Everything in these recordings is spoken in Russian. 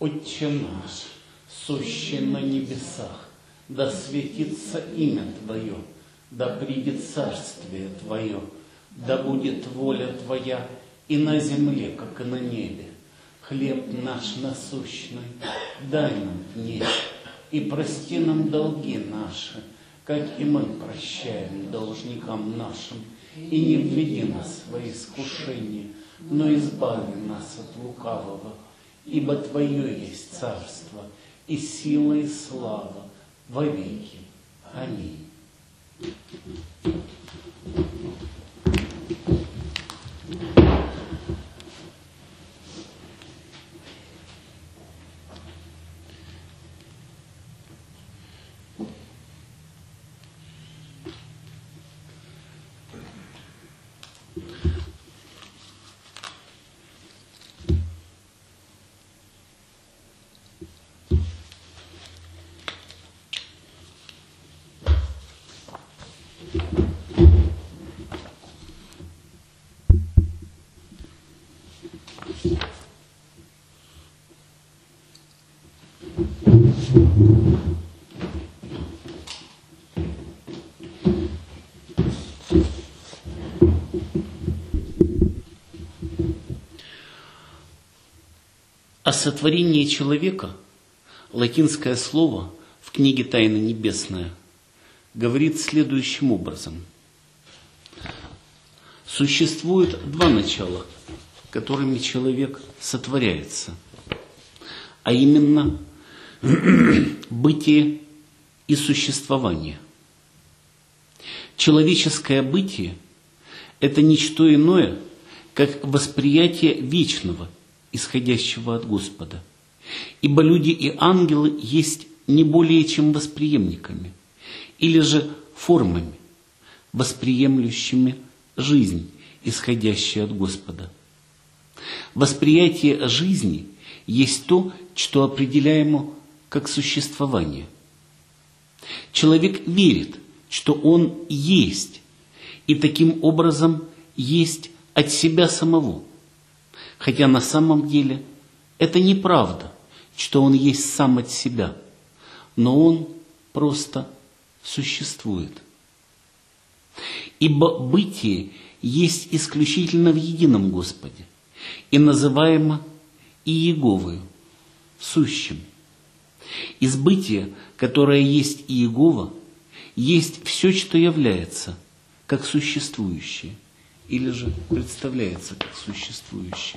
Отче наш, сущий на небесах, да светится имя Твое, да придет царствие Твое, да будет воля Твоя и на земле, как и на небе. Хлеб наш насущный дай нам днесь, и прости нам долги наши, как и мы прощаем должникам нашим. И не введи нас во искушение, но избави нас от лукавого. Ибо Твое есть царство, и сила, и слава во веки. Аминь. О сотворении человека латинское слово в книге «Тайна небесная» говорит следующим образом. Существует два начала, которыми человек сотворяется, а именно бытие и существование. Человеческое бытие – это ничто иное, как восприятие вечного, исходящего от Господа. Ибо люди и ангелы есть не более чем восприемниками, или же формами, восприемлющими жизнь, исходящую от Господа. Восприятие жизни есть то, что определяемо как существование. Человек верит, что он есть, и таким образом есть от себя самого. Хотя на самом деле это неправда, что он есть сам от себя, но он просто существует. Ибо бытие есть исключительно в едином Господе и называемо Иеговою, сущим. Из бытия, которое есть Иегова, есть все, что является как существующее, или же представляется как существующее.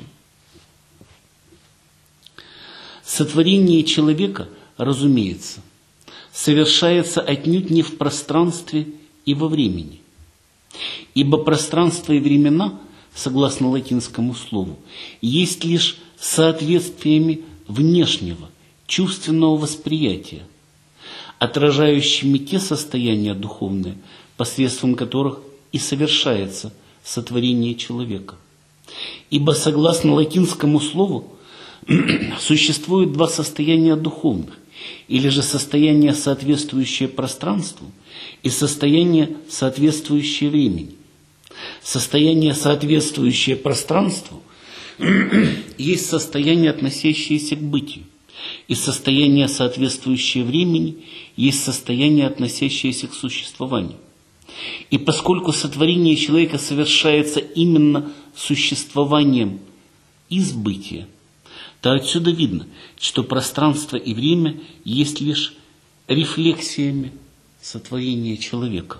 Сотворение человека, разумеется, совершается отнюдь не в пространстве и во времени. Ибо пространство и времена, согласно латинскому слову, есть лишь соответствиями внешнего, чувственного восприятия, отражающими те состояния духовные, посредством которых и совершается сотворение человека. Ибо, согласно латинскому слову, существует два состояния духовных, или же состояние, соответствующее пространству, и состояние, соответствующее времени. Состояние, соответствующее пространству, есть состояние, относящееся к бытию, и состояние, соответствующее времени, есть состояние, относящееся к существованию. И поскольку сотворение человека совершается именно существованием из бытия, то отсюда видно, что пространство и время есть лишь рефлексиями сотворения человека.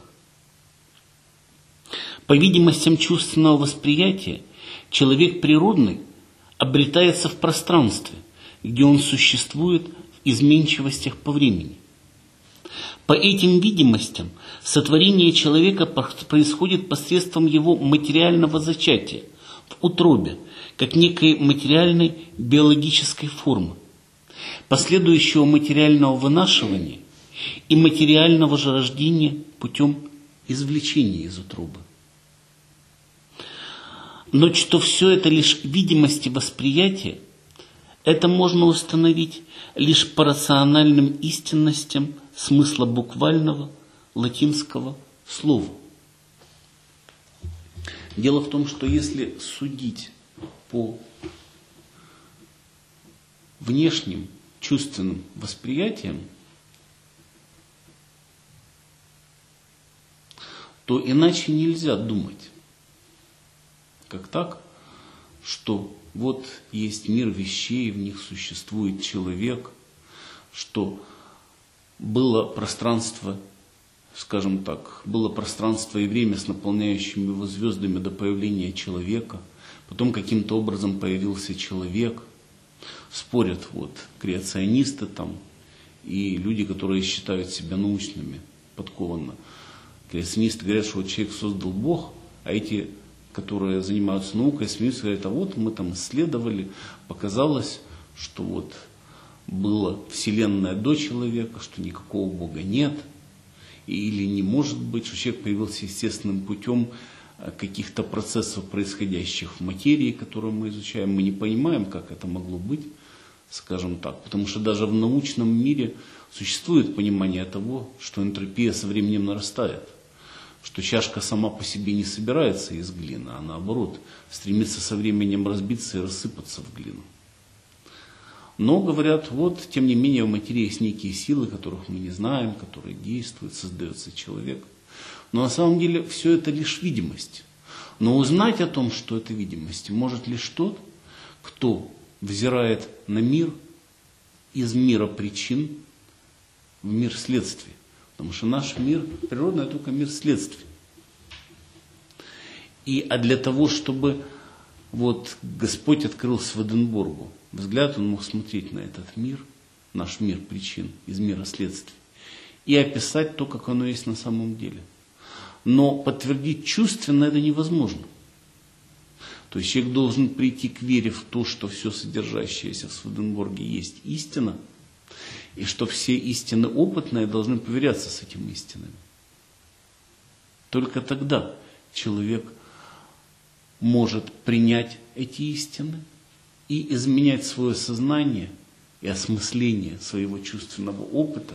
По видимостям чувственного восприятия, человек природный обретается в пространстве, где он существует в изменчивостях по времени. По этим видимостям сотворение человека происходит посредством его материального зачатия в утробе, как некой материальной биологической формы, последующего материального вынашивания и материального же рождения путем извлечения из утробы. Но что все это лишь видимости восприятия, это можно установить лишь по рациональным истинностям смысла буквального латинского слова. Дело в том, что если судить по внешним чувственным восприятием, то иначе нельзя думать. Как так, что вот есть мир вещей, в них существует человек, что было пространство, скажем так, было пространство и время с наполняющими его звездами до появления человека, потом каким-то образом появился человек. Спорят вот креационисты там и люди, которые считают себя научными, подкованно. Креационисты говорят, что вот человек создал Бог, а эти, которые занимаются наукой, смеются, говорят, а вот мы там исследовали, показалось, что вот была Вселенная до человека, что никакого Бога нет, или не может быть, что человек появился естественным путем каких-то процессов, происходящих в материи, которые мы изучаем. Мы не понимаем, как это могло быть, скажем так, потому что даже в научном мире существует понимание того, что энтропия со временем нарастает, что чашка сама по себе не собирается из глины, а наоборот стремится со временем разбиться и рассыпаться в глину. Но говорят, вот, тем не менее, в материи есть некие силы, которых мы не знаем, которые действуют, создается человек. Но на самом деле все это лишь видимость. Но узнать о том, что это видимость, может лишь тот, кто взирает на мир из мира причин в мир следствий. Потому что наш мир природный, это только мир следствий. А для того, чтобы вот Господь открыл Сведенборгу взгляд, он мог смотреть на этот мир, наш мир причин, из мира следствий, и описать то, как оно есть на самом деле. Но подтвердить чувственно это невозможно. То есть человек должен прийти к вере в то, что все содержащееся в Сведенборге есть истина, и что все истины опытные должны поверяться с этими истинами. Только тогда человек может принять эти истины и изменять свое сознание и осмысление своего чувственного опыта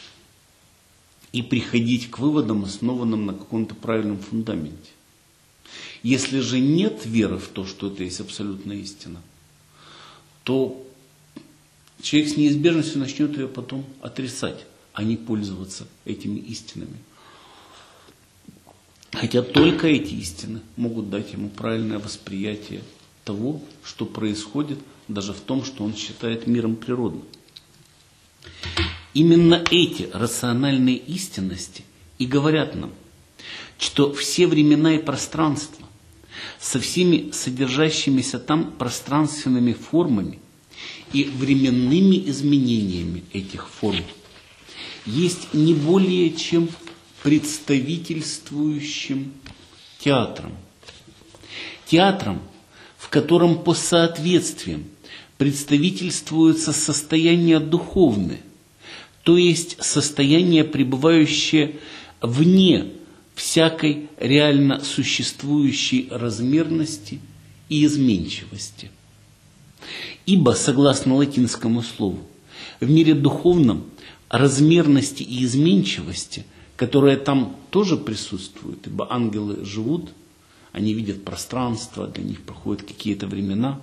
и приходить к выводам, основанным на каком-то правильном фундаменте. Если же нет веры в то, что это есть абсолютная истина, то человек с неизбежностью начнет ее потом отрицать, а не пользоваться этими истинами. Хотя только эти истины могут дать ему правильное восприятие того, что происходит, даже в том, что он считает миром природным. Именно эти рациональные истинности и говорят нам, что все времена и пространства со всеми содержащимися там пространственными формами и временными изменениями этих форм есть не более чем представительствующим театром. Театром, в котором по соответствиям представительствуются состояния духовные, то есть состояние, пребывающее вне всякой реально существующей размерности и изменчивости. Ибо, согласно латинскому слову, в мире духовном размерности и изменчивости, которые там тоже присутствуют, ибо ангелы живут, они видят пространство, для них проходят какие-то времена.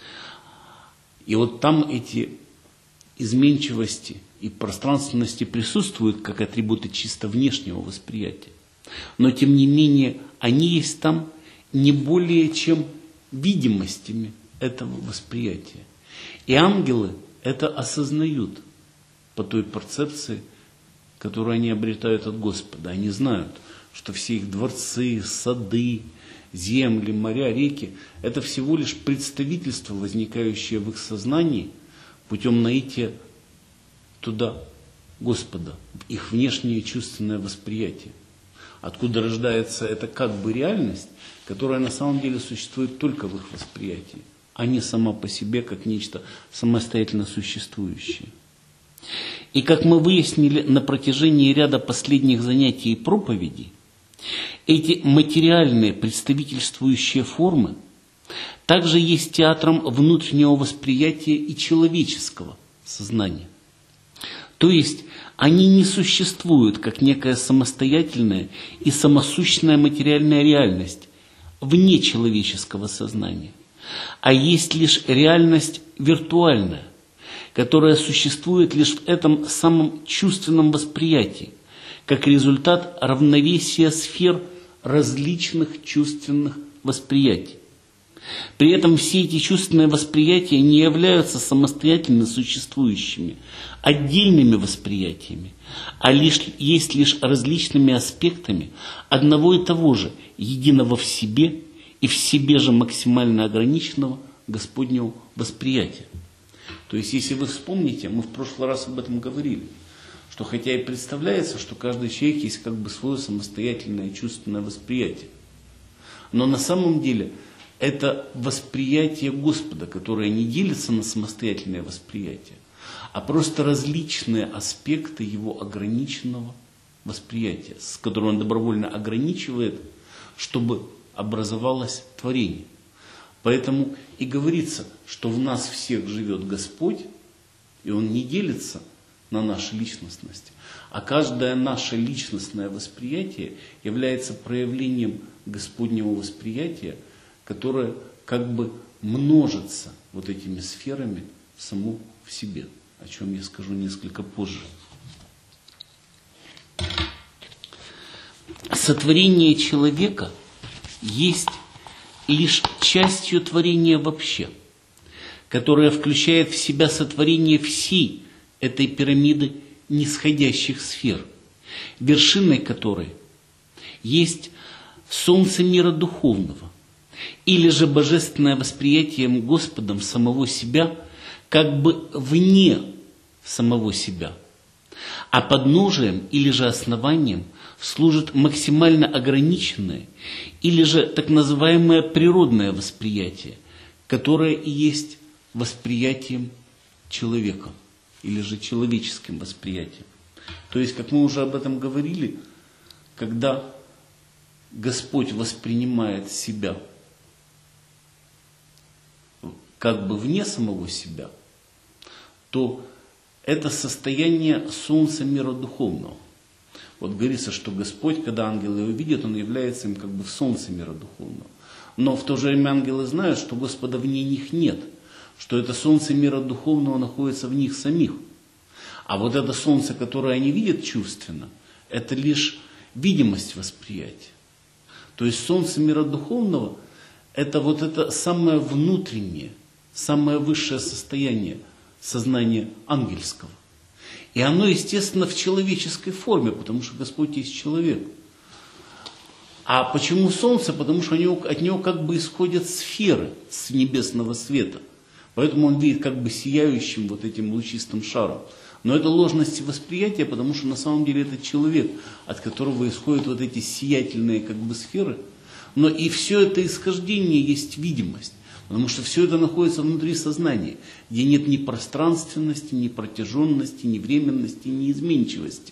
И вот там эти изменчивости и пространственности присутствуют как атрибуты чисто внешнего восприятия. Но тем не менее они есть там не более чем видимостями этого восприятия. И ангелы это осознают по той перцепции, которую они обретают от Господа. Они знают, что все их дворцы, сады, земли, моря, реки – это всего лишь представительство, возникающее в их сознании путем наития туда Господа, в их внешнее чувственное восприятие. Откуда рождается эта как бы реальность, которая на самом деле существует только в их восприятии, а не сама по себе как нечто самостоятельно существующее. И как мы выяснили на протяжении ряда последних занятий и проповедей, эти материальные представительствующие формы также есть театром внутреннего восприятия и человеческого сознания. То есть они не существуют как некая самостоятельная и самосущная материальная реальность вне человеческого сознания, а есть лишь реальность виртуальная, которое существует лишь в этом самом чувственном восприятии, как результат равновесия сфер различных чувственных восприятий. При этом все эти чувственные восприятия не являются самостоятельно существующими, отдельными восприятиями, а есть лишь различными аспектами одного и того же, единого в себе и в себе же максимально ограниченного Господнего восприятия. То есть, если вы вспомните, мы в прошлый раз об этом говорили, что хотя и представляется, что каждый человек есть как бы свое самостоятельное чувственное восприятие, но на самом деле это восприятие Господа, которое не делится на самостоятельное восприятие, а просто различные аспекты его ограниченного восприятия, с которым он добровольно ограничивает, чтобы образовалось творение. Поэтому и говорится, что в нас всех живет Господь, и Он не делится на наши личностности, а каждое наше личностное восприятие является проявлением Господнего восприятия, которое как бы множится вот этими сферами само в себе, о чем я скажу несколько позже. Сотворение человека есть лишь частью творения вообще, которая включает в себя сотворение всей этой пирамиды нисходящих сфер, вершиной которой есть солнце мира духовного, или же божественное восприятие Господом самого себя как бы вне самого себя, а подножием или же основанием служит максимально ограниченное или же так называемое природное восприятие, которое и есть восприятием человека или же человеческим восприятием. То есть, как мы уже об этом говорили, когда Господь воспринимает себя как бы вне самого себя, то это состояние солнца мира духовного. Вот говорится, что Господь, когда ангелы его видят, Он является им как бы в солнце мира духовного. Но в то же время ангелы знают, что Господа вне них нет, что это солнце мира духовного находится в них самих. А вот это солнце, которое они видят чувственно, это лишь видимость восприятия. То есть солнце мира духовного – это вот это самое внутреннее, самое высшее состояние сознания ангельского. И оно, естественно, в человеческой форме, потому что Господь есть человек. А почему солнце? Потому что от него как бы исходят сферы с небесного света. Поэтому он видит как бы сияющим вот этим лучистым шаром. Но это ложность восприятия, потому что на самом деле это человек, от которого исходят вот эти сиятельные как бы сферы. Но и все это исхождение есть видимость. Потому что все это находится внутри сознания, где нет ни пространственности, ни протяженности, ни временности, ни изменчивости.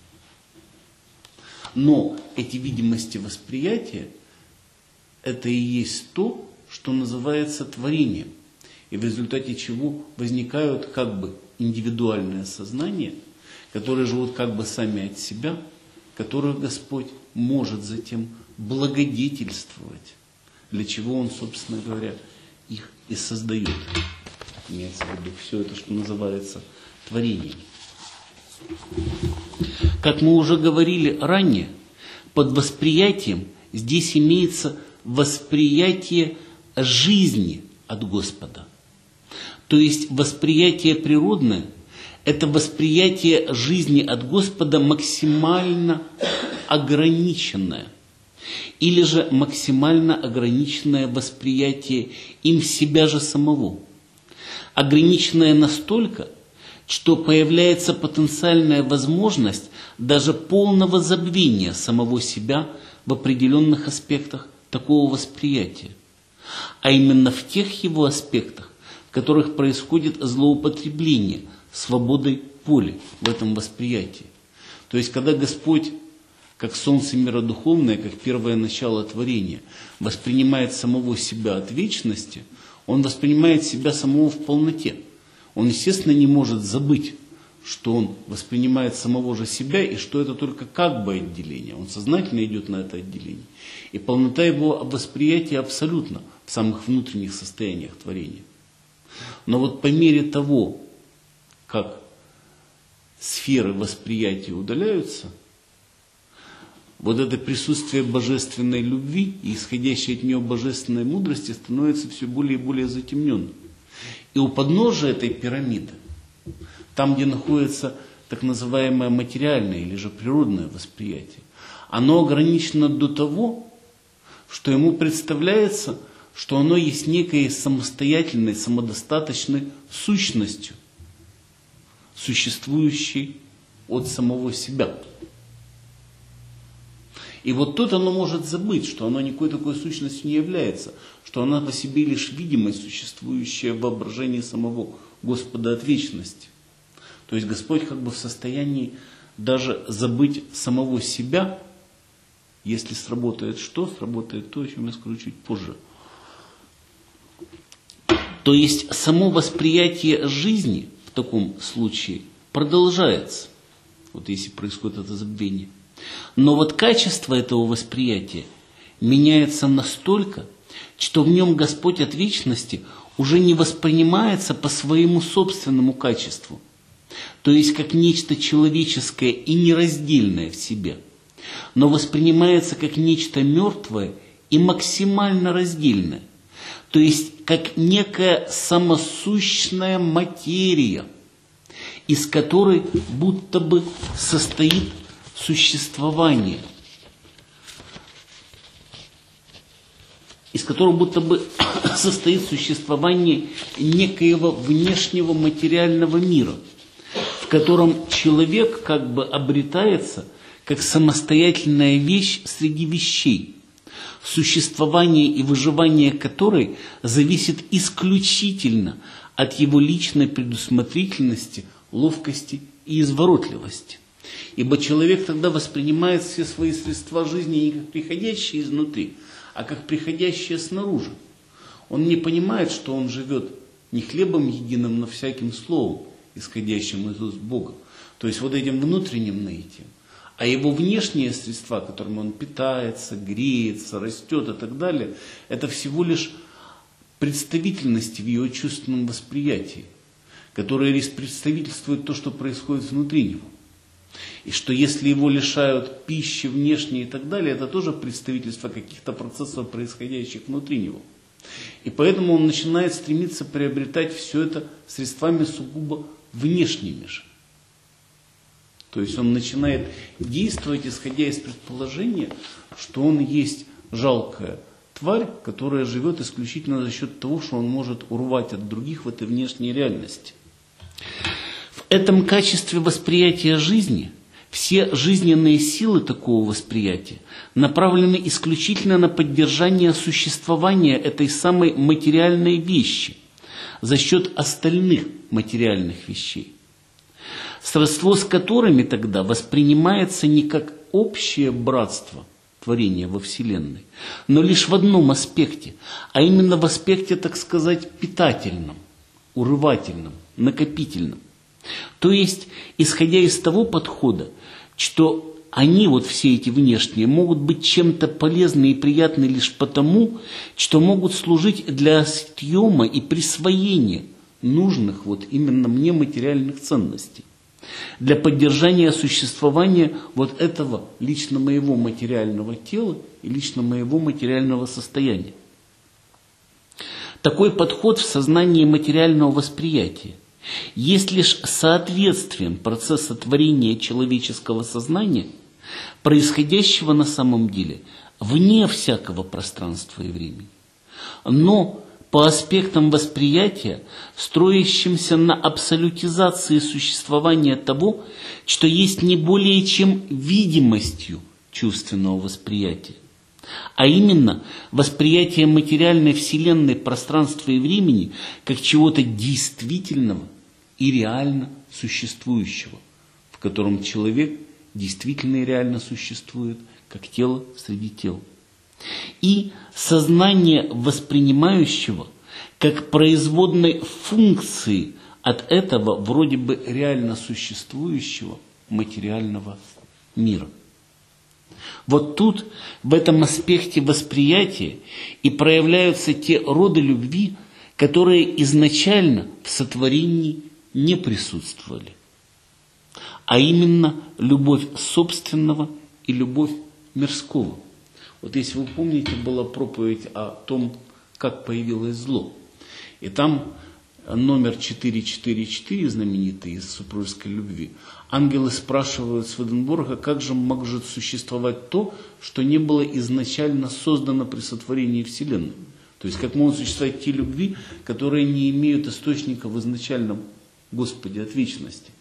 Но эти видимости восприятия, это и есть то, что называется творением. И в результате чего возникают как бы индивидуальное сознание, которые живут как бы сами от себя, которых Господь может затем благодетельствовать, для чего Он, собственно говоря, их и создает. Имеется в виду все это, что называется творением. Как мы уже говорили ранее, под восприятием здесь имеется восприятие жизни от Господа. То есть восприятие природное – это восприятие жизни от Господа максимально ограниченное. Или же максимально ограниченное восприятие им себя же самого. Ограниченное настолько, что появляется потенциальная возможность даже полного забвения самого себя в определенных аспектах такого восприятия. А именно в тех его аспектах, в которых происходит злоупотребление свободой воли в этом восприятии. То есть, когда Господь, как солнце мира духовное, как первое начало творения, воспринимает самого себя от вечности, он воспринимает себя самого в полноте. Он, естественно, не может забыть, что он воспринимает самого же себя, и что это только как бы отделение. Он сознательно идет на это отделение. И полнота его восприятия абсолютно в самых внутренних состояниях творения. Но вот по мере того, как сферы восприятия удаляются, вот это присутствие божественной любви и исходящей от нее божественной мудрости становится все более и более затемненным. И у подножия этой пирамиды, там, где находится так называемое материальное или же природное восприятие, оно ограничено до того, что ему представляется, что оно есть некой самостоятельной, самодостаточной сущностью, существующей от самого себя. И вот тут оно может забыть, что оно никакой такой сущностью не является, что она по себе лишь видимость, существующая в воображении самого Господа от вечности. То есть Господь как бы в состоянии даже забыть самого себя, если сработает что? Сработает то, о чем я скажу чуть позже. То есть само восприятие жизни в таком случае продолжается, вот если происходит это забвение. Но вот качество этого восприятия меняется настолько, что в нем Господь от вечности уже не воспринимается по своему собственному качеству, то есть как нечто человеческое и нераздельное в себе, но воспринимается как нечто мертвое и максимально раздельное, то есть как некая самосущная материя, из которой будто бы состоит существование, из которого будто бы состоит существование некоего внешнего материального мира, в котором человек как бы обретается как самостоятельная вещь среди вещей, существование и выживание которой зависит исключительно от его личной предусмотрительности, ловкости и изворотливости. Ибо человек тогда воспринимает все свои средства жизни не как приходящие изнутри, а как приходящие снаружи. Он не понимает, что он живет не хлебом единым, но всяким словом, исходящим из уст Бога. То есть вот этим внутренним наитием. А его внешние средства, которыми он питается, греется, растет и так далее, это всего лишь представительности в его чувственном восприятии, которые представительствуют то, что происходит внутри него. И что если его лишают пищи внешней и так далее, это тоже представительство каких-то процессов, происходящих внутри него. И поэтому он начинает стремиться приобретать все это средствами сугубо внешними же. То есть он начинает действовать, исходя из предположения, что он есть жалкая тварь, которая живет исключительно за счет того, что он может урвать от других в этой внешней реальности. В этом качестве восприятия жизни все жизненные силы такого восприятия направлены исключительно на поддержание существования этой самой материальной вещи за счет остальных материальных вещей, сродство с которыми тогда воспринимается не как общее братство творения во Вселенной, но лишь в одном аспекте, а именно в аспекте, так сказать, питательном, урывательном, накопительном. То есть, исходя из того подхода, что они, вот все эти внешние, могут быть чем-то полезны и приятны лишь потому, что могут служить для съема и присвоения нужных вот именно мне материальных ценностей, для поддержания существования вот этого лично моего материального тела и лично моего материального состояния. Такой подход в сознании материального восприятия есть лишь соответствием процесса творения человеческого сознания, происходящего на самом деле вне всякого пространства и времени, но по аспектам восприятия, строящимся на абсолютизации существования того, что есть не более чем видимостью чувственного восприятия, а именно восприятие материальной вселенной пространства и времени как чего-то действительного и реально существующего, в котором человек действительно и реально существует, как тело среди тел. И сознание воспринимающего как производной функции от этого вроде бы реально существующего материального мира. Вот тут, в этом аспекте восприятия, и проявляются те роды любви, которые изначально в сотворении не присутствовали, а именно любовь собственного и любовь мирского. Вот если вы помните, была проповедь о том, как появилось зло. И там номер 444, знаменитый из супружеской любви, ангелы спрашивают Сведенборга, как же может существовать то, что не было изначально создано при сотворении Вселенной. То есть как могут существовать те любви, которые не имеют источника в изначальном Господе от вечности.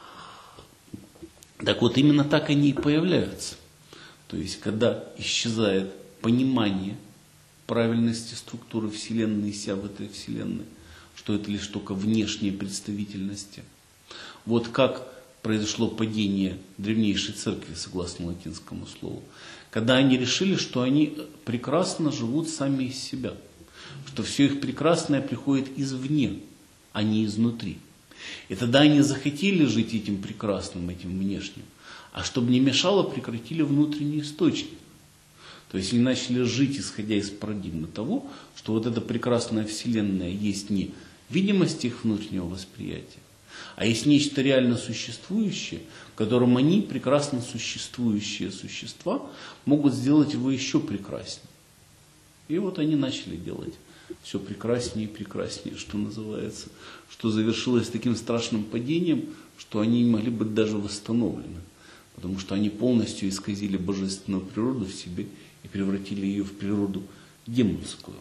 Так вот, именно так они и появляются. То есть, когда исчезает понимание правильности структуры Вселенной и себя в этой Вселенной, что это лишь только внешние представительности. Вот как произошло падение древнейшей церкви, согласно латинскому слову, когда они решили, что они прекрасно живут сами из себя, что все их прекрасное приходит извне, а не изнутри. И тогда они захотели жить этим прекрасным, этим внешним, а чтобы не мешало, прекратили внутренний источник. То есть они начали жить, исходя из парадигмы того, что вот эта прекрасная Вселенная есть не видимость их внутреннего восприятия, а есть нечто реально существующее, в котором они, прекрасно существующие существа, могут сделать его еще прекраснее. И вот они начали делать все прекраснее и прекраснее, что называется, что завершилось таким страшным падением, что они не могли быть даже восстановлены, потому что они полностью исказили божественную природу в себе и превратили ее в природу демонскую.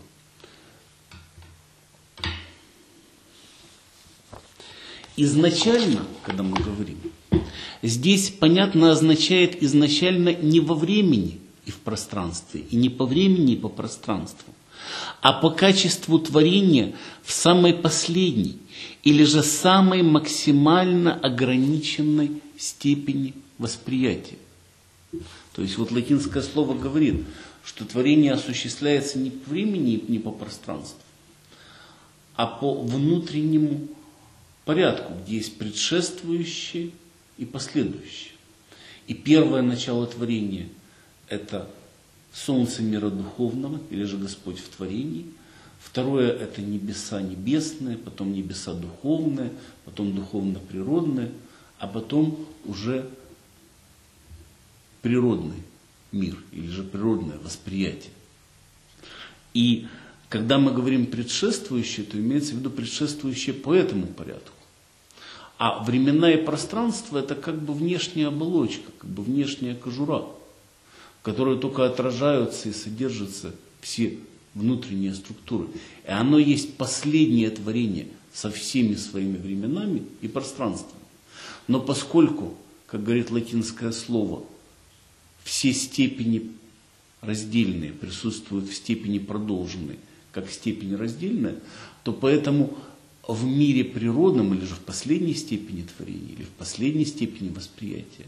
Изначально, когда мы говорим, здесь, понятно, означает изначально не во времени и в пространстве, и не по времени и по пространству, а по качеству творения в самой последней или же самой максимально ограниченной степени восприятия. То есть вот латинское слово говорит, что творение осуществляется не по времени и не по пространству, а по внутреннему порядку, где есть предшествующее и последующее. И первое начало творения – это солнце мира духовного, или же Господь в творении. Второе – это небеса небесные, потом небеса духовные, потом духовно-природные, а потом уже природный мир, или же природное восприятие. И когда мы говорим предшествующее, то имеется в виду предшествующее по этому порядку. А времена и пространство – это как бы внешняя оболочка, как бы внешняя кожура, в которой только отражаются и содержатся все внутренние структуры. И оно есть последнее творение со всеми своими временами и пространствами. Но поскольку, как говорит латинское слово, все степени раздельные присутствуют в степени продолженной, как степень раздельная, то поэтому в мире природном, или же в последней степени творения, или в последней степени восприятия,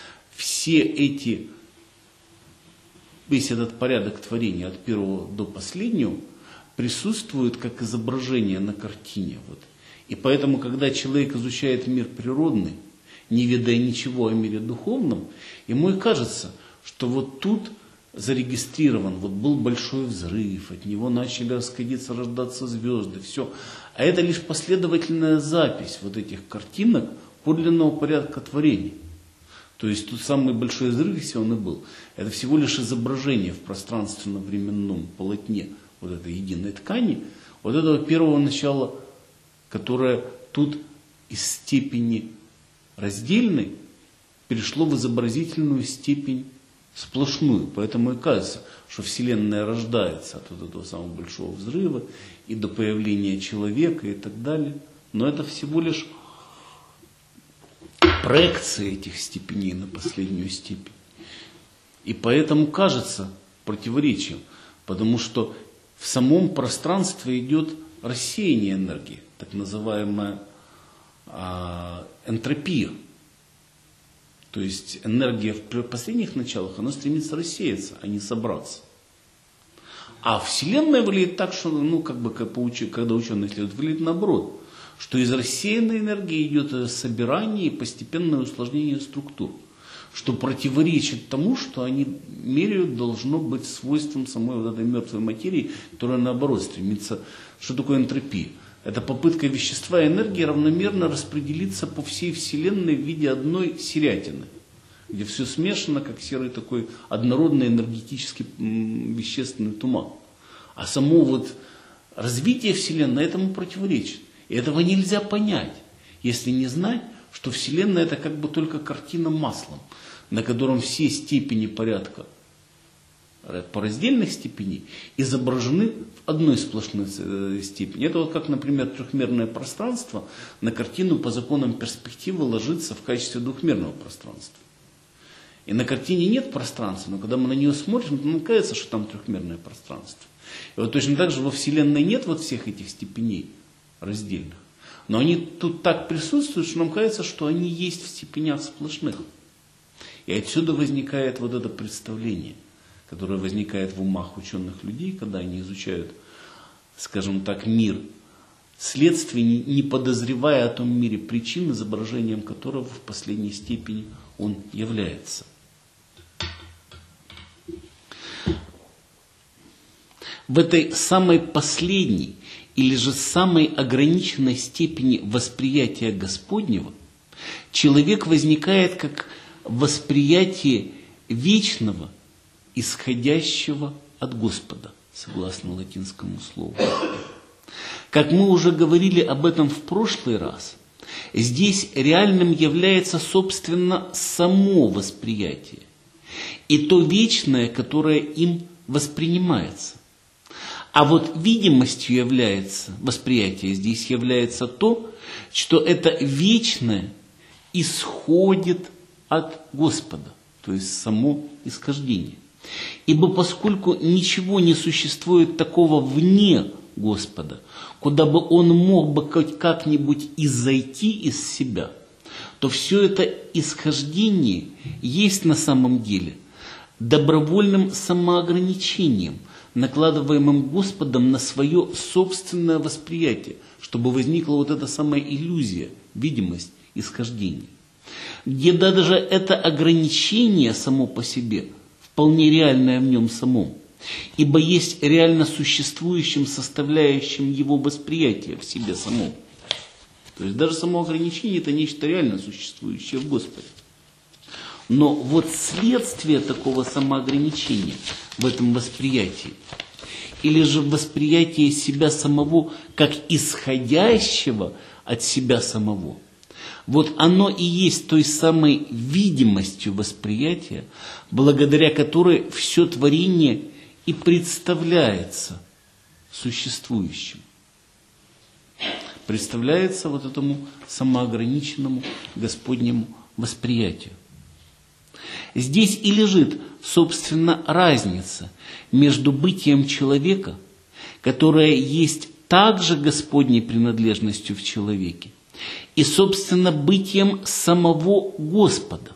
весь этот порядок творения от первого до последнего присутствует как изображение на картине. Вот. И поэтому, когда человек изучает мир природный, не ведая ничего о мире духовном, ему и кажется, что вот тут зарегистрирован, вот был большой взрыв, от него начали расходиться, рождаться звезды, все. А это лишь последовательная запись вот этих картинок подлинного порядка творения. То есть тут самый большой взрыв, если он и был, это всего лишь изображение в пространственно-временном полотне вот этой единой ткани, вот этого первого начала, которое тут из степени раздельной перешло в изобразительную степень сплошную. Поэтому и кажется, что Вселенная рождается от вот этого самого большого взрыва и до появления человека и так далее. Но это всего лишь проекции этих степеней на последнюю степень. И поэтому кажется противоречием, потому что в самом пространстве идет рассеяние энергии, так называемая энтропия. То есть энергия в последних началах, она стремится рассеяться, а не собраться. А Вселенная выглядит так, что, когда ученые исследуют, выглядит наоборот, что из рассеянной энергии идет собирание и постепенное усложнение структур, что противоречит тому, что они меряют, должно быть свойством самой вот этой мертвой материи, которая наоборот стремится. Что такое энтропия? Это попытка вещества и энергии равномерно распределиться по всей Вселенной в виде одной серятины, где все смешано, как серый такой однородный энергетический вещественный туман. А само вот развитие Вселенной этому противоречит. И этого нельзя понять, если не знать, что Вселенная это как бы только картина маслом, на котором все степени порядка по раздельных степеней изображены в одной сплошной степени. Это вот как, например, трехмерное пространство на картину по законам перспективы ложится в качестве двухмерного пространства. И на картине нет пространства, но когда мы на нее смотрим, то нам кажется, что там трехмерное пространство. И вот точно так же во Вселенной нет вот всех этих степеней раздельных. Но они тут так присутствуют, что нам кажется, что они есть в степенях сплошных. И отсюда возникает вот это представление, которое возникает в умах ученых людей, когда они изучают, скажем так, мир, следствие, не подозревая о том мире причин, изображением которого в последней степени он является. В этой самой последней или же самой ограниченной степени восприятия Господнего человек возникает как восприятие вечного, исходящего от Господа, согласно латинскому слову. Как мы уже говорили об этом в прошлый раз, здесь реальным является, собственно, само восприятие и то вечное, которое им воспринимается. А вот видимостью является, восприятие здесь является то, что это вечное исходит от Господа, то есть само исхождение. Ибо поскольку ничего не существует такого вне Господа, куда бы он мог бы как-нибудь изойти из себя, то все это исхождение есть на самом деле добровольным самоограничением, накладываемым Господом на свое собственное восприятие, чтобы возникла вот эта самая иллюзия, видимость исхождения. Где даже это ограничение само по себе вполне реальное в нем самом, ибо есть реально существующим составляющим его восприятия в себе самом. То есть даже само ограничение это нечто реально существующее в Господе. Но вот следствие такого самоограничения в этом восприятии, или же восприятие себя самого как исходящего от себя самого, вот оно и есть той самой видимостью восприятия, благодаря которой все творение и представляется существующим. Представляется вот этому самоограниченному Господнему восприятию. Здесь и лежит, собственно, разница между бытием человека, которое есть также Господней принадлежностью в человеке, и, собственно, бытием самого Господа.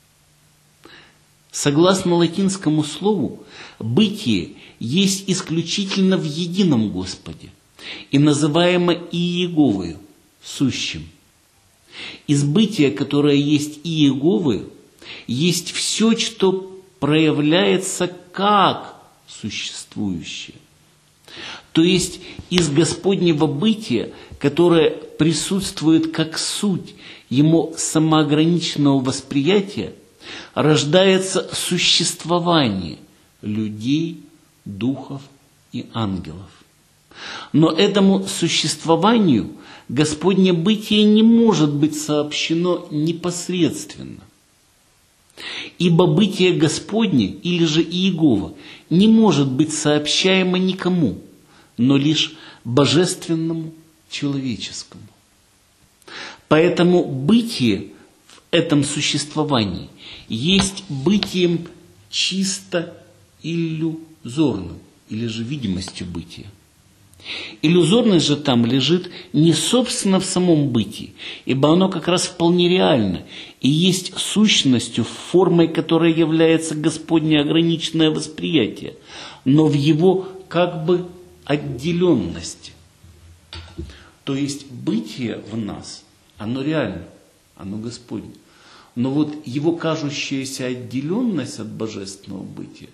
Согласно латинскому слову, бытие есть исключительно в едином Господе и называемо Иеговою, сущим. Из бытия, которое есть Иеговою, есть все, что проявляется как существующее. То есть из Господнего бытия, которое присутствует как суть ему самоограниченного восприятия, рождается существование людей, духов и ангелов. Но этому существованию Господне бытие не может быть сообщено непосредственно. Ибо бытие Господне, или же Иегова, не может быть сообщаемо никому, но лишь божественному человеческому. Поэтому бытие в этом существовании есть бытием чисто иллюзорным, или же видимостью бытия. Иллюзорность же там лежит не собственно в самом бытии, ибо оно как раз вполне реально и есть сущностью, формой которой является Господне ограниченное восприятие, но в его как бы отделенности. То есть бытие в нас, оно реально, оно Господне. Но вот его кажущаяся отделенность от божественного бытия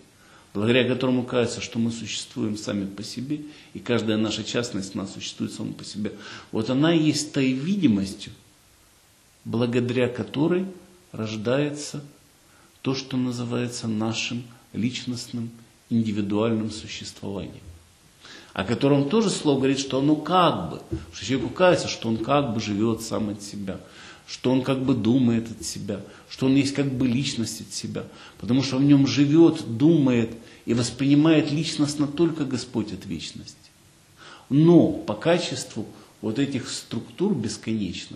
благодаря которому кажется, что мы существуем сами по себе, и каждая наша частность, она существует сама по себе. Вот она и есть той видимостью, благодаря которой рождается то, что называется нашим личностным, индивидуальным существованием. О котором тоже слово говорит, что оно как бы, что человеку кажется, что он как бы живет сам от себя, что он как бы думает от себя, что он есть как бы личность от себя, потому что в нем живет, думает и воспринимает личностно только Господь от вечности. Но по качеству вот этих структур бесконечных,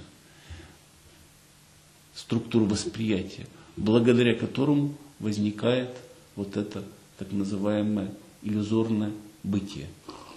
структур восприятия, благодаря которому возникает вот это так называемое иллюзорное бытие.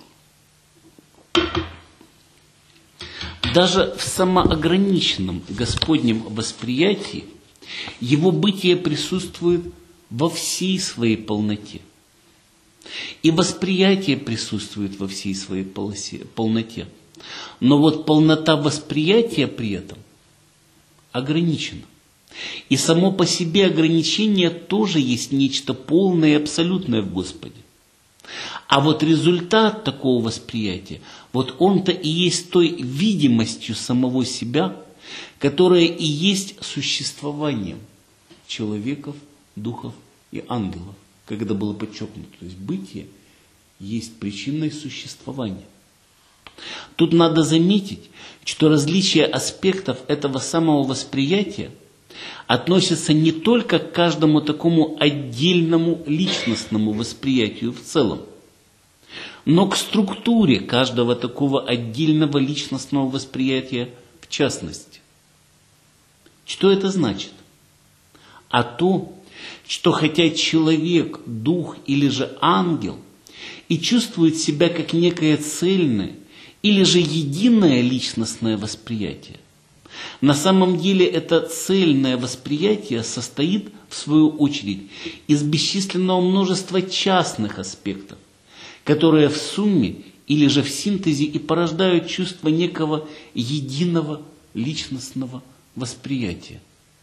Даже в самоограниченном Господнем восприятии его бытие присутствует во всей своей полноте. И восприятие присутствует во всей своей полноте. Но вот полнота восприятия при этом ограничена. И само по себе ограничение тоже есть нечто полное и абсолютное в Господе. А вот результат такого восприятия, вот он-то и есть той видимостью самого себя, которая и есть существованием человеков, духов и ангелов, как это было подчеркнуто. То есть бытие есть причиной существования. Тут надо заметить, что различие аспектов этого самого восприятия относится не только к каждому такому отдельному личностному восприятию в целом, но к структуре каждого такого отдельного личностного восприятия в частности. Что это значит? А то, что хотя человек, дух или же ангел и чувствует себя как некое цельное или же единое личностное восприятие, на самом деле это цельное восприятие состоит, в свою очередь, из бесчисленного множества частных аспектов, которые в сумме или же в синтезе и порождают чувство некого единого личностного восприятия.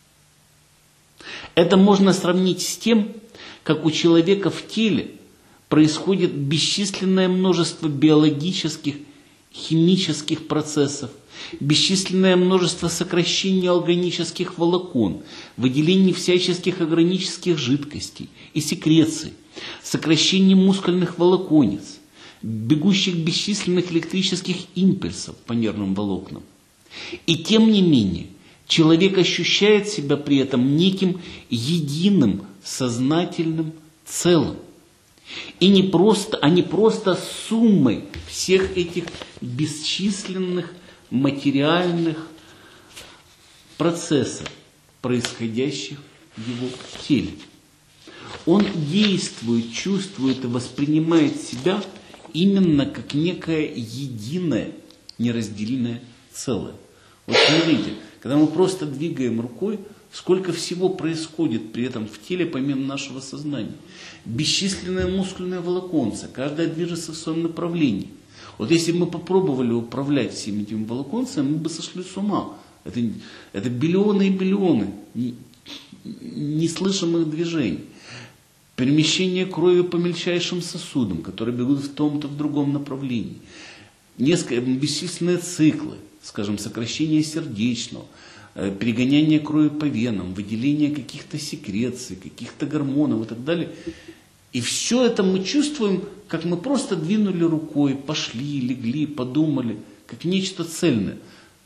Это можно сравнить с тем, как у человека в теле происходит бесчисленное множество биологических, химических процессов, бесчисленное множество сокращений органических волокон, выделений всяческих органических жидкостей и секреций, сокращений мускульных волоконец, бегущих бесчисленных электрических импульсов по нервным волокнам. И тем не менее, человек ощущает себя при этом неким единым сознательным целым. И не просто суммой всех этих бесчисленных материальных процессов, происходящих в его теле. Он действует, чувствует и воспринимает себя именно как некое единое, неразделимое целое. Вот смотрите, когда мы просто двигаем рукой, сколько всего происходит при этом в теле, помимо нашего сознания. Бесчисленное мускульное волоконце, каждое движется в своем направлении. Вот если бы мы попробовали управлять всеми этими волоконцами, мы бы сошли с ума. Это биллионы и биллионы неслышимых движений. Перемещение крови по мельчайшим сосудам, которые бегут в том-то, в другом направлении. Бесчисленные циклы, скажем, сокращение сердечного, перегоняние крови по венам, выделение каких-то секреций, каких-то гормонов и так далее. И все это мы чувствуем, как мы просто двинули рукой, пошли, легли, подумали, как нечто цельное.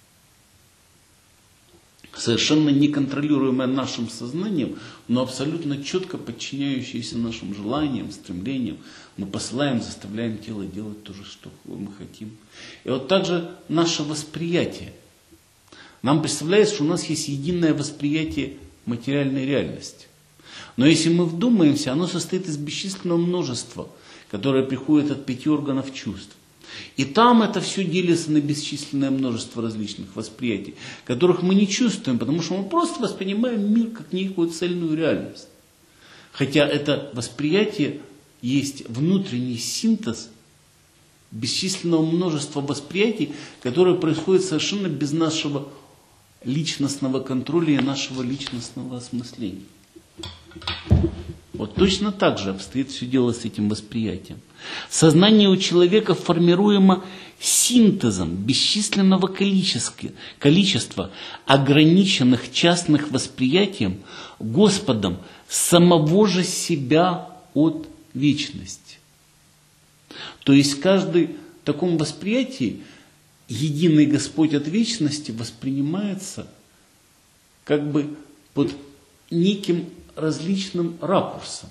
Совершенно неконтролируемое нашим сознанием, но абсолютно четко подчиняющееся нашим желаниям, стремлениям. Мы посылаем, заставляем тело делать то же, что мы хотим. И вот также наше восприятие. Нам представляется, что у нас есть единое восприятие материальной реальности. Но если мы вдумаемся, оно состоит из бесчисленного множества, которое приходит от 5 органов чувств. И там это все делится на бесчисленное множество различных восприятий, которых мы не чувствуем, потому что мы просто воспринимаем мир как некую цельную реальность. Хотя это восприятие есть внутренний синтез бесчисленного множества восприятий, которые происходят совершенно без нашего личностного контроля и нашего личностного осмысления. Вот точно так же обстоит все дело с этим восприятием. Сознание у человека формируемо синтезом бесчисленного количества ограниченных частных восприятием Господом самого же себя от вечности. То есть в каждом таком восприятии единый Господь от вечности воспринимается как бы под неким различным ракурсом.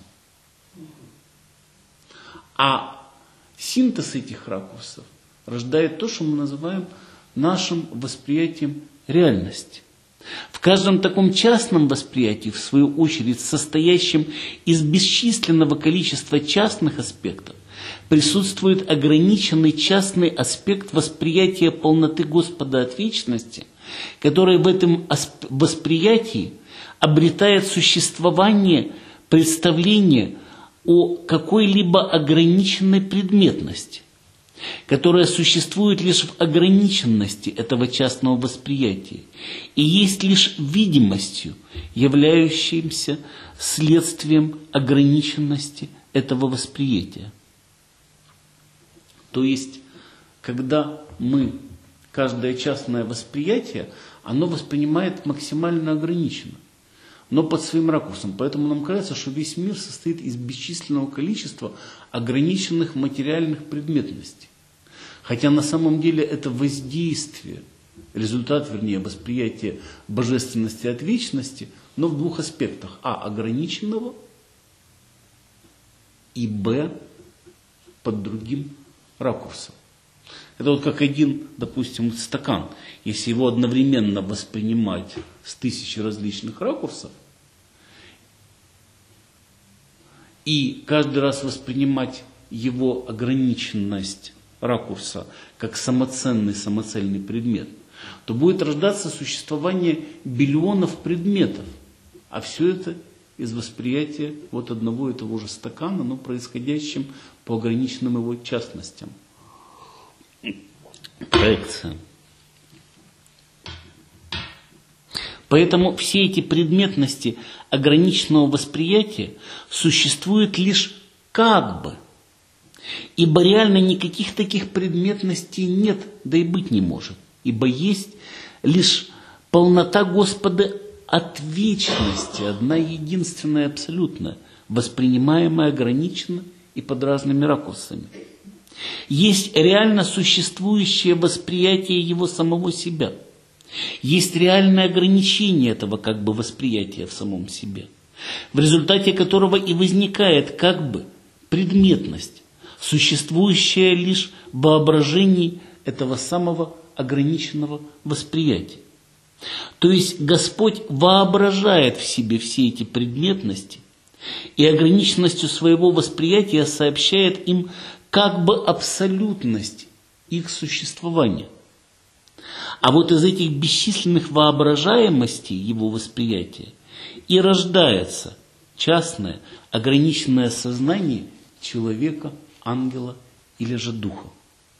А синтез этих ракурсов рождает то, что мы называем нашим восприятием реальности. В каждом таком частном восприятии, в свою очередь, состоящем из бесчисленного количества частных аспектов, присутствует ограниченный частный аспект восприятия полноты Господа от вечности, который в этом восприятии обретает существование представление о какой-либо ограниченной предметности, которая существует лишь в ограниченности этого частного восприятия и есть лишь видимостью, являющимся следствием ограниченности этого восприятия. То есть, когда каждое частное восприятие, оно воспринимает максимально ограниченно, но под своим ракурсом. Поэтому нам кажется, что весь мир состоит из бесчисленного количества ограниченных материальных предметностей. Хотя на самом деле это воздействие, результат, восприятия божественности от вечности, но в двух аспектах. А, ограниченного, и Б, под другим ракурсом. Это вот как один, допустим, стакан. Если его одновременно воспринимать с 1000 различных ракурсов, и каждый раз воспринимать его ограниченность ракурса как самоцельный предмет, то будет рождаться существование биллионов предметов. А все это из восприятия вот одного и того же стакана, но происходящим по ограниченным его частностям. Проекция. Поэтому все эти предметности ограниченного восприятия существуют лишь как бы. Ибо реально никаких таких предметностей нет, да и быть не может. Ибо есть лишь полнота Господа от вечности, одна единственная, абсолютная, воспринимаемая ограниченно и под разными ракурсами. Есть реально существующее восприятие Его самого себя. Есть реальное ограничение этого как бы восприятия в самом себе, в результате которого и возникает как бы предметность, существующая лишь в воображении этого самого ограниченного восприятия. То есть Господь воображает в себе все эти предметности и ограниченностью своего восприятия сообщает им как бы абсолютность их существования. А вот из этих бесчисленных воображаемостей его восприятия и рождается частное, ограниченное сознание человека, ангела или же духа.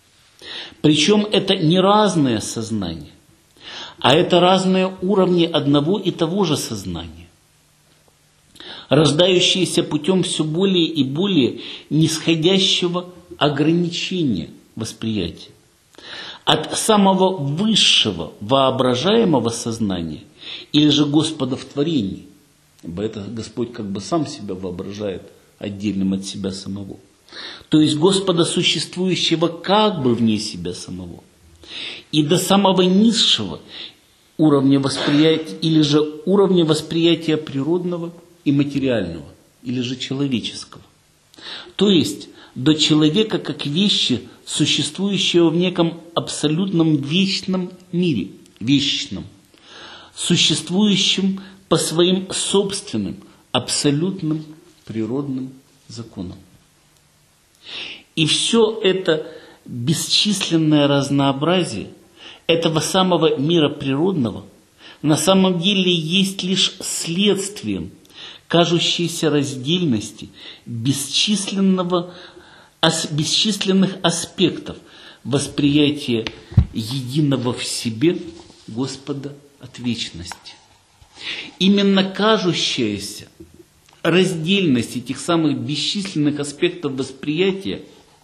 Причем это не разное сознание, а это разные уровни одного и того же сознания, рождающиеся путем все более и более нисходящего ограничения восприятия. От самого высшего воображаемого сознания или же Господа в творении, ибо это Господь как бы сам себя воображает отдельным от себя самого. То есть Господа, существующего как бы вне себя самого. И до самого низшего уровня восприятия, или же уровня восприятия природного и материального, или же человеческого. То есть до человека как вещи, существующего в неком абсолютном вечном мире, вечном, существующем по своим собственным абсолютным природным законам. И все это бесчисленное разнообразие этого самого мира природного на самом деле есть лишь следствием кажущейся раздельности бесчисленных аспектов восприятия единого в себе Господа от вечности. Именно кажущаяся раздельность этих самых бесчисленных аспектов восприятия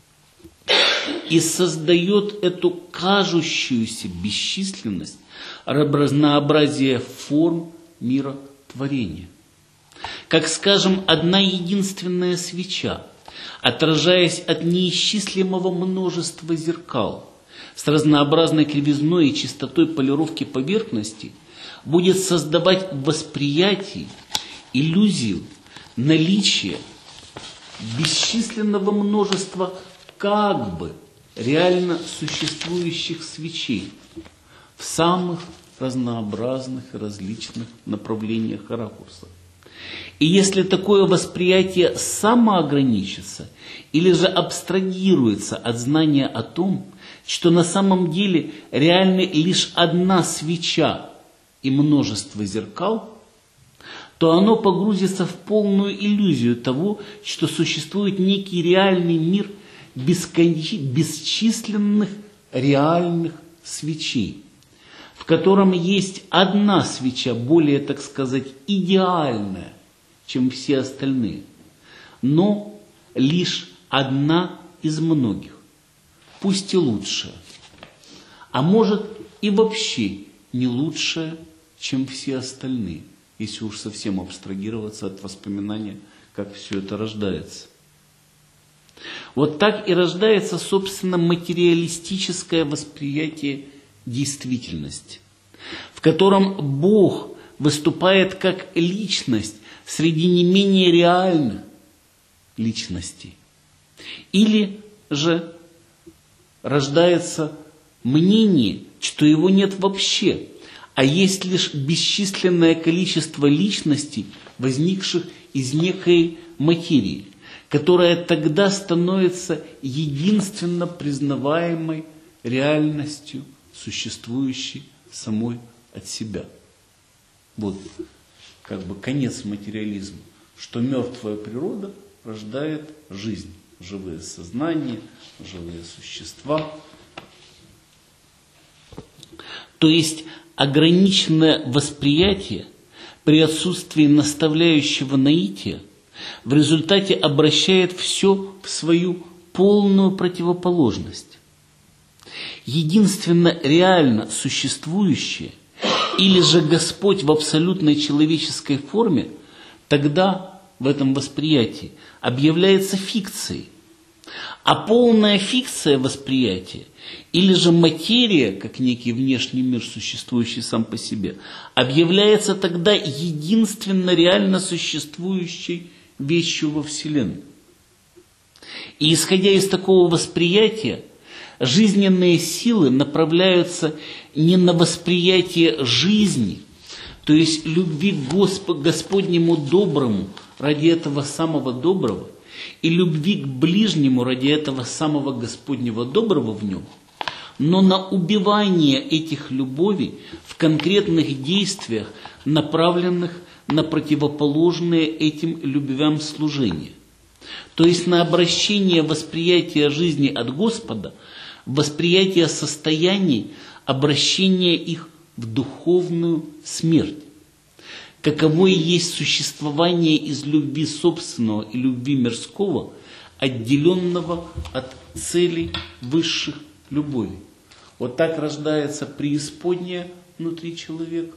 и создает эту кажущуюся бесчисленность, разнообразие форм мира творения. Как, скажем, одна единственная свеча, отражаясь от неисчислимого множества зеркал, с разнообразной кривизной и чистотой полировки поверхности, будет создавать в восприятии иллюзию наличия бесчисленного множества как бы реально существующих свечей в самых разнообразных и различных направлениях и ракурсах. И если такое восприятие самоограничится или же абстрагируется от знания о том, что на самом деле реальны лишь одна свеча и множество зеркал, то оно погрузится в полную иллюзию того, что существует некий реальный мир бесчисленных реальных свечей, в котором есть одна свеча, более, так сказать, идеальная, чем все остальные, но лишь одна из многих, пусть и лучшая, а может и вообще не лучшая, чем все остальные, если уж совсем абстрагироваться от воспоминания, как все это рождается. Вот так и рождается, собственно, материалистическое восприятие действительности, в котором Бог выступает как личность среди не менее реальных личностей. Или же рождается мнение, что его нет вообще, а есть лишь бесчисленное количество личностей, возникших из некой материи, которая тогда становится единственно признаваемой реальностью, существующей самой от себя. Вот как бы конец материализма, что мертвая природа рождает жизнь, живые сознания, живые существа. То есть ограниченное восприятие при отсутствии наставляющего наития в результате обращает все в свою полную противоположность. Единственно реально существующее или же Господь в абсолютной человеческой форме тогда в этом восприятии объявляется фикцией. А полная фикция восприятия или же материя, как некий внешний мир, существующий сам по себе, объявляется тогда единственно реально существующей вещью во Вселенной. И исходя из такого восприятия, жизненные силы направляются не на восприятие жизни, то есть любви к Господнему доброму ради этого самого доброго, и любви к ближнему ради этого самого Господнего доброго в нем, но на убивание этих любовей в конкретных действиях, направленных на противоположные этим любвям служения. То есть на обращение восприятия жизни от Господа, восприятие состояний, обращение их в духовную смерть. Каково и есть существование из любви собственного и любви мирского, отделенного от целей высших любовей. Вот так рождается преисподняя внутри человека.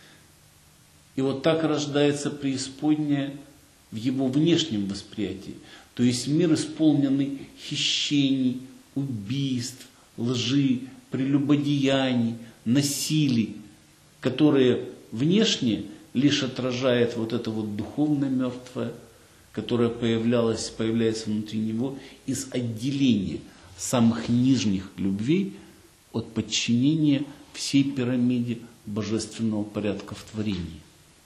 И вот так рождается преисподняя в его внешнем восприятии. То есть мир, исполненный хищений, убийств, лжи, прелюбодеяний, насилий, которые внешне лишь отражает вот это вот духовное мертвое, которое появляется внутри него из отделения самых нижних любвей от подчинения всей пирамиде божественного порядка в творении.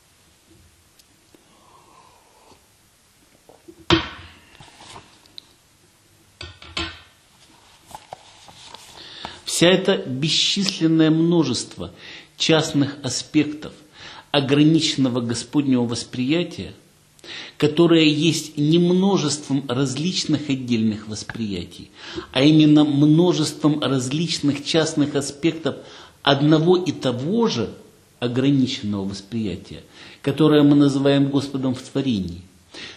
Вся это бесчисленное множество частных аспектов ограниченного Господнего восприятия, которое есть не множеством различных отдельных восприятий, а именно множеством различных частных аспектов одного и того же ограниченного восприятия, которое мы называем Господом в творении.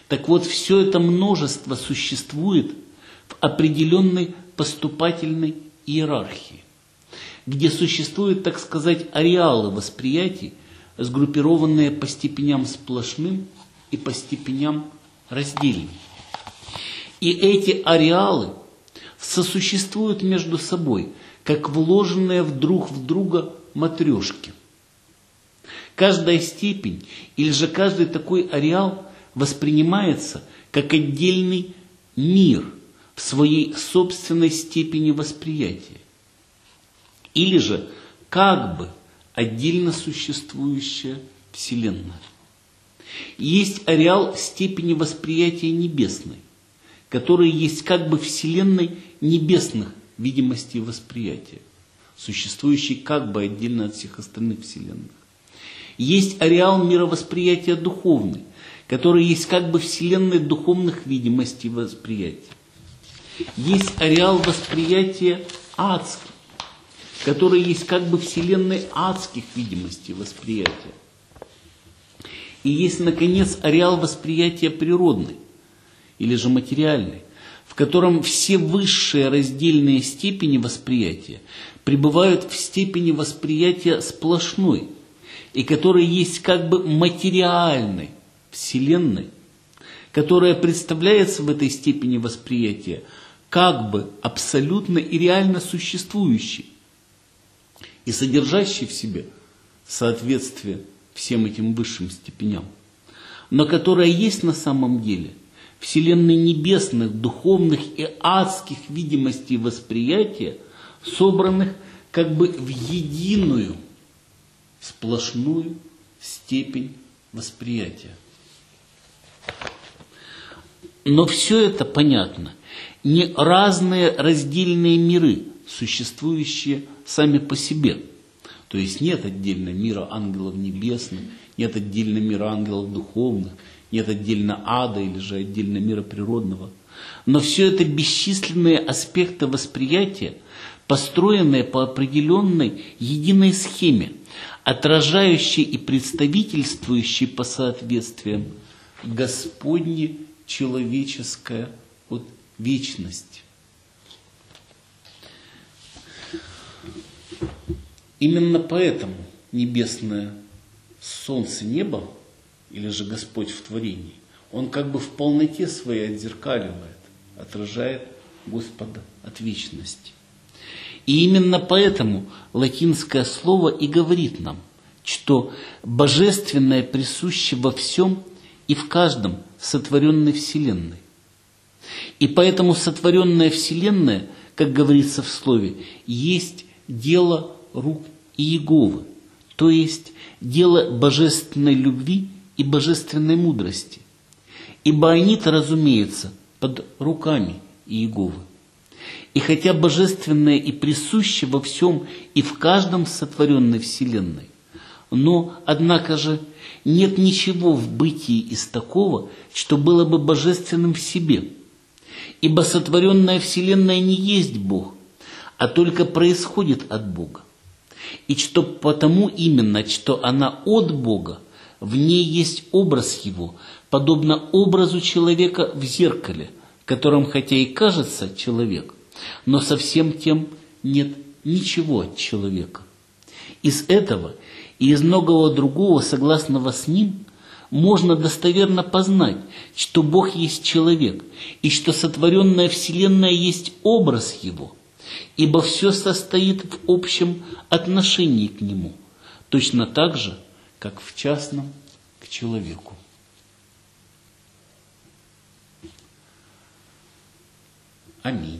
Так вот, все это множество существует в определенной поступательной иерархии, где существуют, так сказать, ареалы восприятий, сгруппированные по степеням сплошным и по степеням раздельным. И эти ареалы сосуществуют между собой, как вложенные друг в друга матрешки. Каждая степень или же каждый такой ареал воспринимается как отдельный мир в своей собственной степени восприятия. Или же как бы отдельно существующая Вселенная. Есть ареал степени восприятия небесной, который есть как бы Вселенной небесных видимостей восприятия, существующий как бы отдельно от всех остальных Вселенных. Есть ареал мировосприятия духовный, который есть как бы Вселенной духовных видимостей восприятия. Есть ареал восприятия адский, который есть как бы Вселенной адских видимостей восприятия. И есть, наконец, ареал восприятия природный, или же материальный, в котором все высшие раздельные степени восприятия пребывают в степени восприятия сплошной, и который есть как бы материальной Вселенной, которая представляется в этой степени восприятия как бы абсолютно и реально существующей и содержащей в себе соответствие всем этим высшим степеням, но которая есть на самом деле Вселенной небесных, духовных и адских видимостей восприятия, собранных как бы в единую сплошную степень восприятия. Но все это понятно. Не разные раздельные миры, существующие сами по себе. То есть нет отдельно мира ангелов небесных, нет отдельно мира ангелов духовных, нет отдельно ада или же отдельно мира природного. Но все это бесчисленные аспекты восприятия, построенные по определенной единой схеме, отражающей и представительствующей по соответствиям Господне человеческая вечность. Именно поэтому небесное солнце, небо, или же Господь в творении, Он как бы в полноте своей отзеркаливает, отражает Господа от вечности. И именно поэтому латинское слово и говорит нам, что божественное присуще во всем и в каждом сотворенной Вселенной. И поэтому сотворенная Вселенная, как говорится в слове, есть дело рук Иеговы, то есть дело божественной любви и божественной мудрости. Ибо они-то, разумеется, под руками Иеговы. И хотя божественное и присуще во всем и в каждом сотворенной Вселенной, но, однако же, нет ничего в бытии из такого, что было бы божественным в себе. Ибо сотворенная Вселенная не есть Бог, а только происходит от Бога. И что потому именно, что она от Бога, в ней есть образ Его, подобно образу человека в зеркале, которым хотя и кажется человек, но совсем тем нет ничего от человека. Из этого и из многого другого, согласного с ним, можно достоверно познать, что Бог есть человек, и что сотворенная Вселенная есть образ Его, ибо все состоит в общем отношении к Нему, точно так же, как в частном к человеку. Аминь.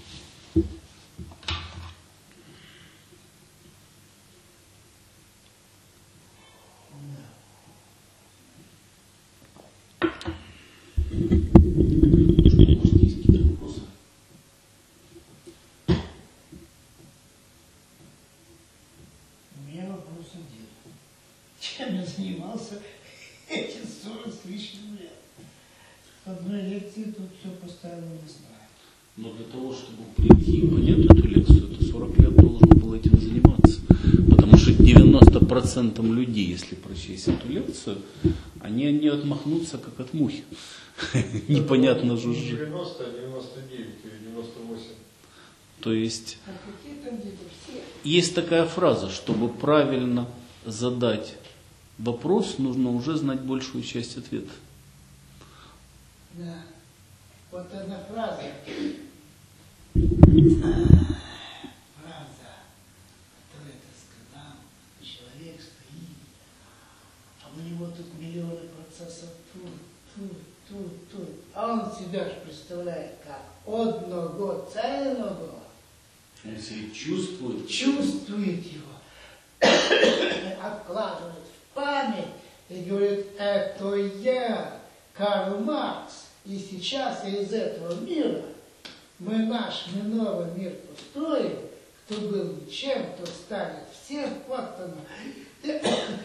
Чем я занимался эти 40 с лишним лет. В одной лекции тут все поставил на места. Но для того, чтобы прийти и понять эту лекцию, это 40 лет должен был этим заниматься. Потому что 90% людей, если прочесть эту лекцию, они не отмахнутся, как от мухи. непонятно жужжит. 90, 99 или 98. То есть А какие там дети? Все. есть такая фраза, чтобы правильно задать вопрос, нужно уже знать большую часть ответа. Да. Вот эта фраза. Фраза, которую ты сказал, человек стоит, а у него тут миллионы процессов тут. А он себя же представляет как одного цельного, Он себя чувствует. чувствует его, откладывает в память и говорит, это я, Карл Маркс, и сейчас из этого мира мы новый мир построим, кто был ничем, кто станет всем, вот оно. Ты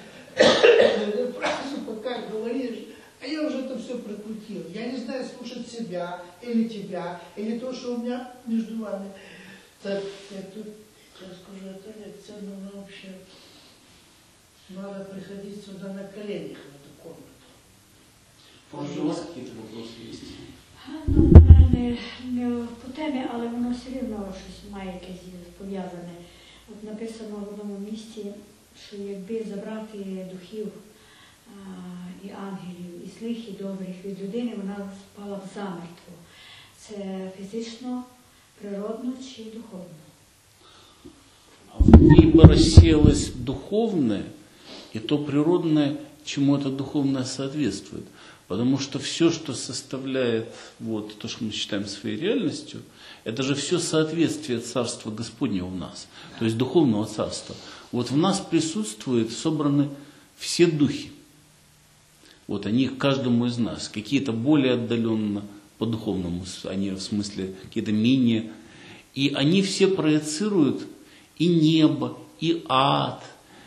фразу пока говоришь, а я уже это все прокрутил. Я не знаю, слушать себя, или тебя, или то, что у меня между вами. Так, я тут сейчас скажу, это лекция, но вообще надо приходить сюда на коленях в эту комнату. Может, у вас какие-то вопросы есть? Ну, не по темі, але воно все рівно щось має якесь пов'язане. От написано в одному місці, що якби забрати духів і ангелів, і злих, і добрих від людини, вона спала б замертво. Це фізично, природно чи духовно? Либо рассеялось духовное, и то природное, чему это духовное соответствует. Потому что все, что составляет вот, то, что мы считаем своей реальностью, это же все соответствие Царства Господнего в нас, то есть духовного Царства. Вот в нас присутствуют, собраны все духи. Вот они каждому из нас, какие-то более отдаленно по духовному, они в смысле какие-то менее. И они все проецируют и небо, и ад,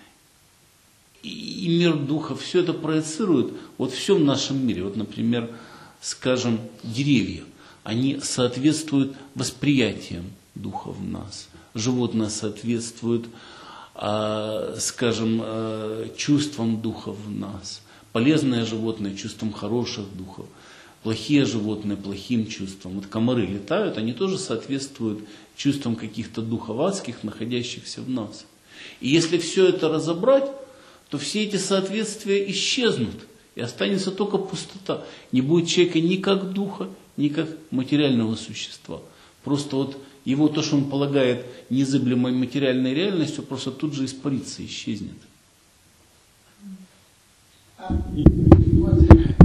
и мир духа, все это проецирует, вот все в нашем мире. Вот, например, скажем, деревья, они соответствуют восприятиям духа в нас. Животные соответствуют, скажем, чувствам духа в нас. Полезные животные чувствам хороших духов. Плохие животные плохим чувствам. Вот комары летают, они тоже соответствуют чувствам каких-то духов адских, находящихся в нас. И если все это разобрать, то все эти соответствия исчезнут, и останется только пустота. Не будет человека ни как духа, ни как материального существа. Просто вот его то, что он полагает незыблемой материальной реальностью, просто тут же испарится, исчезнет. Вот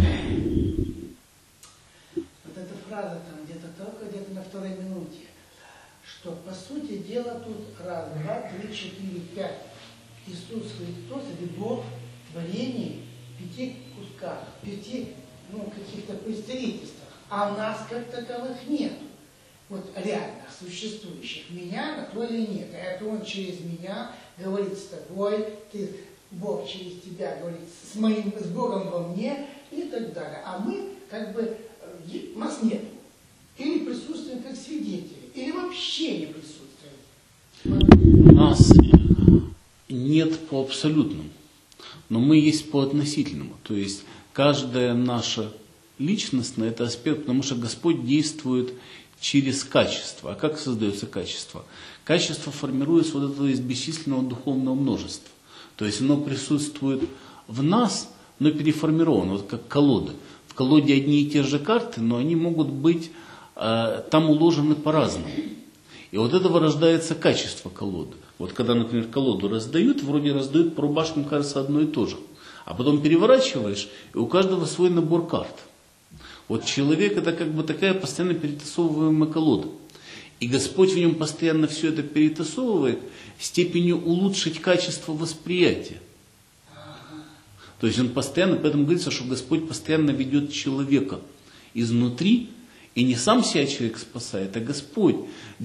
эта фраза там где-то на второй минуте, что по сути дела тут раз, два, три, четыре, пять. Иисус Христос или Бог в творении в 5 кусках, 5 каких-то представительствах, а у нас как таковых нет. Вот реальных, существующих. Меня на то или нет. А это Он через меня говорит с тобой, Бог через тебя говорит с Богом во мне и так далее. А мы как бы, нас нет. Или присутствуем как свидетели, или вообще не присутствуем. Нас нет по абсолютному, но мы есть по относительному. То есть каждая наша личность на это аспект, потому что Господь действует через качество. А как создается качество? Качество формируется вот этого из бесчисленного духовного множества. То есть оно присутствует в нас, но переформировано, вот как колода. В колоде одни и те же карты, но они могут быть там уложены по-разному. И вот этого рождается качество колоды. Вот когда, например, колоду раздают, вроде раздают по рубашкам, кажется, одно и то же. А потом переворачиваешь, и у каждого свой набор карт. Вот человек это как бы такая постоянно перетасовываемая колода. И Господь в нем постоянно все это перетасовывает степенью улучшить качество восприятия. То есть он постоянно, поэтому говорится, что Господь постоянно ведет человека изнутри, и не сам себя человек спасает, а Господь.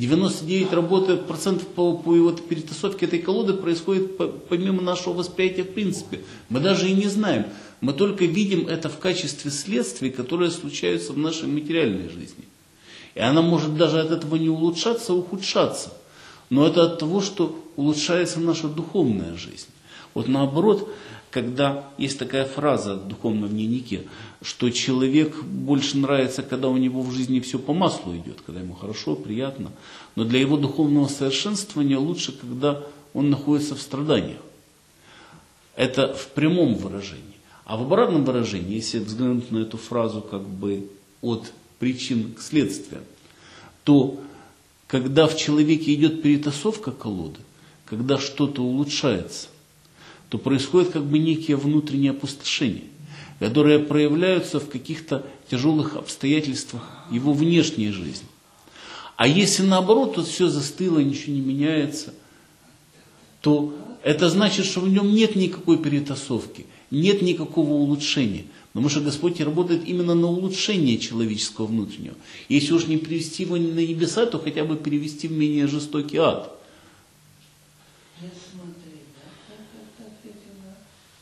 99% по его перетасовке этой колоды происходит помимо нашего восприятия в принципе. Мы даже и не знаем. Мы только видим это в качестве следствий, которые случаются в нашей материальной жизни. И она может даже от этого не улучшаться, а ухудшаться. Но это от того, что улучшается наша духовная жизнь. Вот наоборот, когда есть такая фраза в духовном дневнике, что человек больше нравится, когда у него в жизни все по маслу идет, когда ему хорошо, приятно. Но для его духовного совершенствования лучше, когда он находится в страданиях. Это в прямом выражении. А в обратном выражении, если взглянуть на эту фразу как бы от причин к следствиям, то когда в человеке идет перетасовка колоды, когда что-то улучшается, то происходит как бы некие внутренние опустошения, которые проявляются в каких-то тяжелых обстоятельствах его внешней жизни. А если наоборот, то все застыло, ничего не меняется, то это значит, что в нем нет никакой перетасовки, нет никакого улучшения. Потому что Господь работает именно на улучшение человеческого внутреннего. Если уж не перевести его на небеса, то хотя бы перевести в менее жестокий ад. Я смотрю, да, так это, да.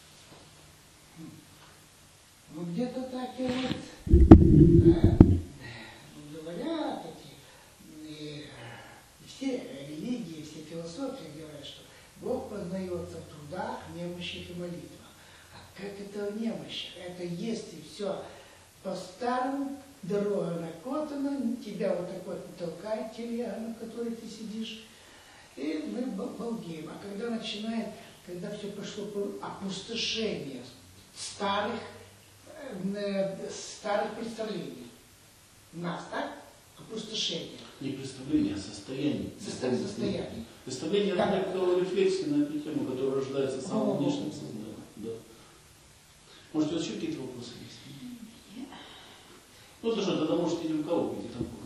Ну где-то так и вот говорят эти, все религии, все философии говорят, что Бог познается в трудах, немощах и молитвах. А как это в немощах? Это если все по-старому, дорога накотана, тебя вот так вот толкает телега, на которой ты сидишь, и мы балдеем. А когда начинает, когда все пошло по опустошению старых представлений, нас, так? Опустошение. Не представление, а состояние. Состояние. Представление это некоторая рефлексия на эту тему, которая рождается в самом внешнем сознании. Да. Может, у вас еще какие-то вопросы есть? Ну, то что, тогда можете ни у кого, где там